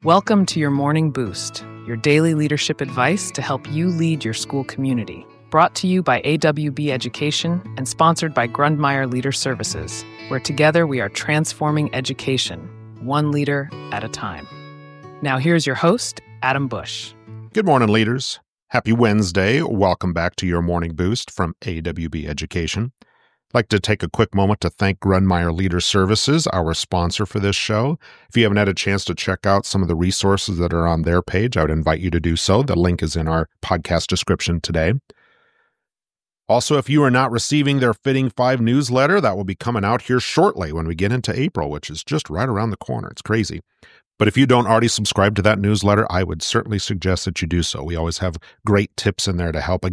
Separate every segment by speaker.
Speaker 1: Welcome to your Morning Boost, your daily leadership advice to help you lead your school community. Brought to you by AWB Education and sponsored by Grundmeyer Leader Services, where together we are transforming education, one leader at a time. Now here's your host, Adam Bush.
Speaker 2: Good morning, leaders. Happy Wednesday. Welcome back to your Morning Boost from AWB Education. I'd like to take a quick moment to thank Grundmeyer Leader Services, our sponsor for this show. If you haven't had a chance to check out some of the resources that are on their page, I would invite you to do so. The link is in our podcast description today. Also, if you are not receiving their Fitting 5 newsletter, that will be coming out here shortly when we get into April, which is just right around the corner. It's crazy. But if you don't already subscribe to that newsletter, I would certainly suggest that you do so. We always have great tips in there to help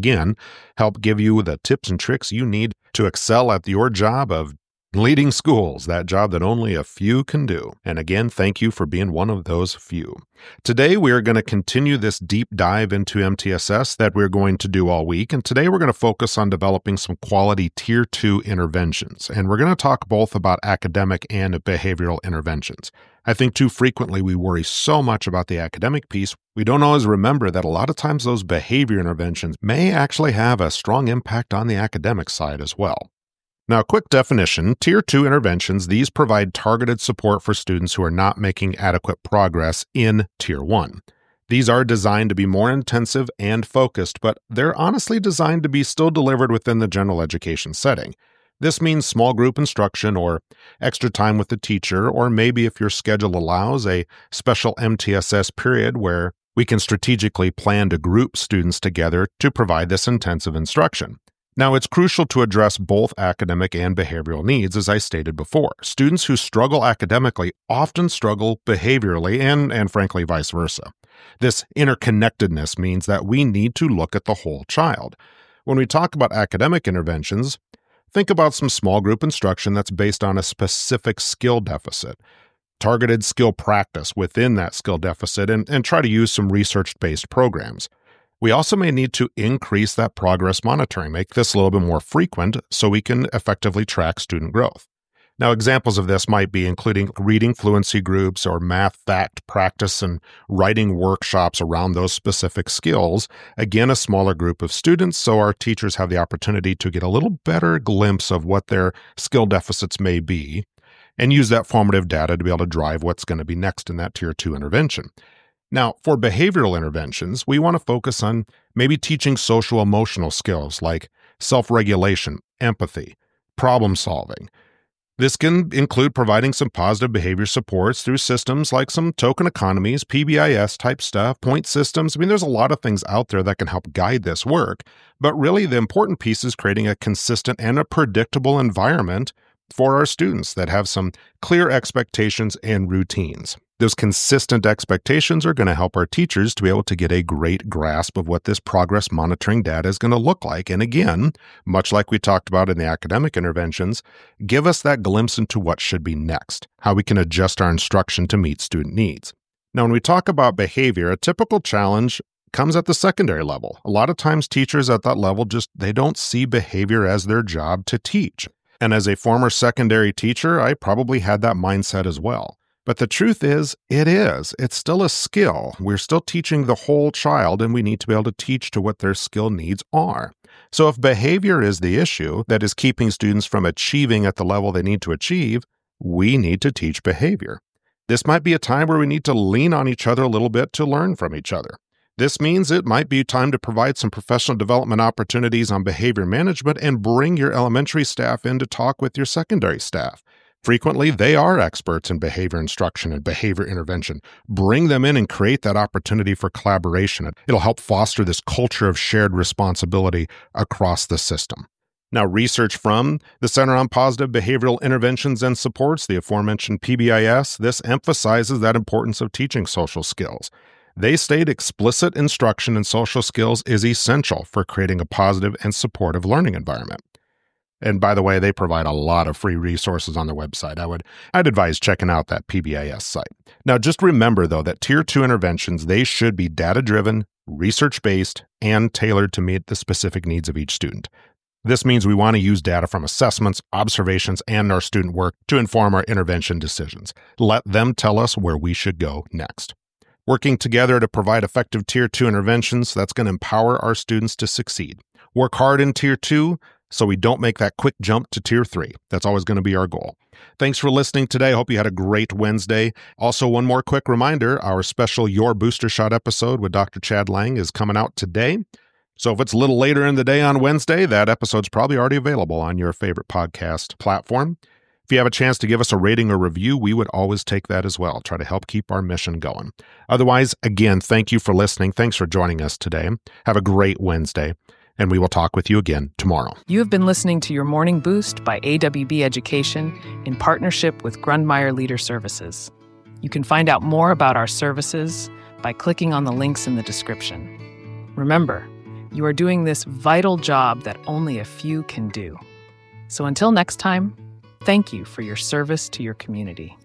Speaker 2: give you the tips and tricks you need to excel at your job of leading schools, that job that only a few can do. And again, thank you for being one of those few. Today, we are going to continue this deep dive into MTSS that we're going to do all week. And today, we're going to focus on developing some quality Tier 2 interventions. And we're going to talk both about academic and behavioral interventions. I think too frequently we worry so much about the academic piece, we don't always remember that a lot of times those behavior interventions may actually have a strong impact on the academic side as well. Now, a quick definition, Tier 2 interventions, these provide targeted support for students who are not making adequate progress in Tier 1. These are designed to be more intensive and focused, but they're honestly designed to be still delivered within the general education setting. This means small group instruction or extra time with the teacher, or maybe if your schedule allows, a special MTSS period where we can strategically plan to group students together to provide this intensive instruction. Now, it's crucial to address both academic and behavioral needs, as I stated before. Students who struggle academically often struggle behaviorally and frankly, vice versa. This interconnectedness means that we need to look at the whole child. When we talk about academic interventions, think about some small group instruction that's based on a specific skill deficit, targeted skill practice within that skill deficit, and try to use some research-based programs. We also may need to increase that progress monitoring, make this a little bit more frequent so we can effectively track student growth. Now, examples of this might be including reading fluency groups or math fact practice and writing workshops around those specific skills. Again, a smaller group of students, so our teachers have the opportunity to get a little better glimpse of what their skill deficits may be and use that formative data to be able to drive what's going to be next in that Tier 2 intervention. Now, for behavioral interventions, we want to focus on maybe teaching social-emotional skills like self-regulation, empathy, problem-solving. This can include providing some positive behavior supports through systems like some token economies, PBIS type stuff, point systems. I mean, there's a lot of things out there that can help guide this work, but really the important piece is creating a consistent and a predictable environment for our students that have some clear expectations and routines. Those consistent expectations are going to help our teachers to be able to get a great grasp of what this progress monitoring data is going to look like. And again, much like we talked about in the academic interventions, give us that glimpse into what should be next, how we can adjust our instruction to meet student needs. Now, when we talk about behavior, a typical challenge comes at the secondary level. A lot of times teachers at that level they don't see behavior as their job to teach. And as a former secondary teacher, I probably had that mindset as well. But the truth is, it's still a skill. We're still teaching the whole child, and we need to be able to teach to what their skill needs are. So if behavior is the issue that is keeping students from achieving at the level they need to achieve, we need to teach behavior. This might be a time where we need to lean on each other a little bit to learn from each other. This means it might be time to provide some professional development opportunities on behavior management and bring your elementary staff in to talk with your secondary staff. Frequently, they are experts in behavior instruction and behavior intervention. Bring them in and create that opportunity for collaboration. It'll help foster this culture of shared responsibility across the system. Now, research from the Center on Positive Behavioral Interventions and Supports, the aforementioned PBIS, this emphasizes that importance of teaching social skills. They state explicit instruction in social skills is essential for creating a positive and supportive learning environment. And by the way, they provide a lot of free resources on their website. I'd advise checking out that PBIS site. Now, just remember, though, that Tier 2 interventions, they should be data-driven, research-based, and tailored to meet the specific needs of each student. This means we want to use data from assessments, observations, and our student work to inform our intervention decisions. Let them tell us where we should go next. Working together to provide effective Tier 2 interventions that's going to empower our students to succeed. Work hard in Tier 2 so we don't make that quick jump to Tier 3. That's always going to be our goal. Thanks for listening today. I hope you had a great Wednesday. Also, one more quick reminder, our special Your Booster Shot episode with Dr. Chad Lang is coming out today. So if it's a little later in the day on Wednesday, that episode's probably already available on your favorite podcast platform. If you have a chance to give us a rating or review, we would always take that as well. Try to help keep our mission going. Otherwise, again, thank you for listening. Thanks for joining us today. Have a great Wednesday, and we will talk with you again tomorrow.
Speaker 1: You have been listening to Your Morning Boost by AWB Education in partnership with Grundmeyer Leader Services. You can find out more about our services by clicking on the links in the description. Remember, you are doing this vital job that only a few can do. So until next time, thank you for your service to your community.